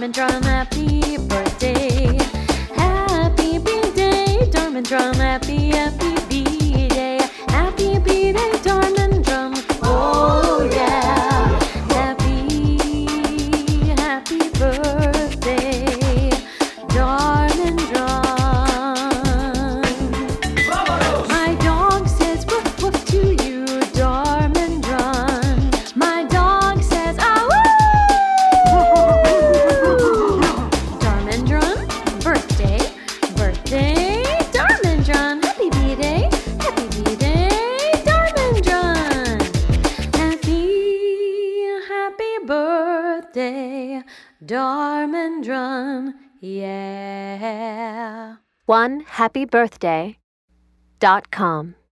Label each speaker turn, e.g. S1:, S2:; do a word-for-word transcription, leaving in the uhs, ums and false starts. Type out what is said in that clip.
S1: Darmendrum, happy birthday. Happy B-Day, Darmendrum, happy, happy B-Day. Happy B-Day, Darmendrum, oh yeah. Happy, happy birthday, Darmendrum. My dog says woof woof to you, Darmendrum. My dog says ah woo. Darmendrum, birthday, birthday, Darmendrum. Happy B-Day, happy B-Day, Darmendrum. Happy, happy birthday, Darmendrum, yeah.
S2: one happy birthday dot com